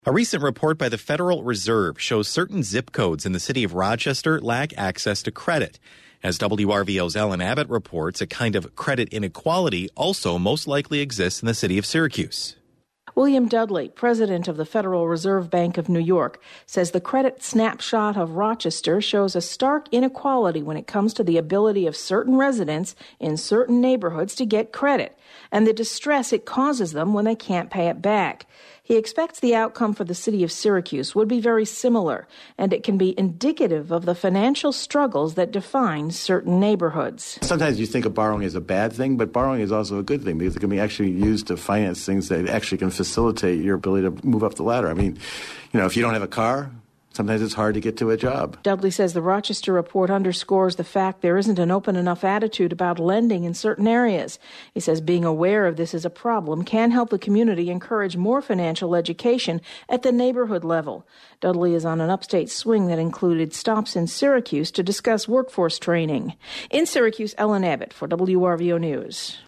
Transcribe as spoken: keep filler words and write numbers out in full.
A recent report by the Federal Reserve shows certain zip codes in the city of Rochester lack access to credit. As W R V O's Ellen Abbott reports, a kind of credit inequality also most likely exists in the city of Syracuse. William Dudley, president of the Federal Reserve Bank of New York, says the credit snapshot of Rochester shows a stark inequality when it comes to the ability of certain residents in certain neighborhoods to get credit and the distress it causes them when they can't pay it back. He expects the outcome for the city of Syracuse would be very similar, and it can be indicative of the financial struggles that define certain neighborhoods. Sometimes you think of borrowing as a bad thing, but borrowing is also a good thing because it can be actually used to finance things that actually can facilitate your ability to move up the ladder. I mean, you know, if you don't have a car, sometimes it's hard to get to a job. Dudley says the Rochester report underscores the fact there isn't an open enough attitude about lending in certain areas. He says being aware of this as a problem can help the community encourage more financial education at the neighborhood level. Dudley is on an upstate swing that included stops in Syracuse to discuss workforce training. In Syracuse, Ellen Abbott for W R V O News.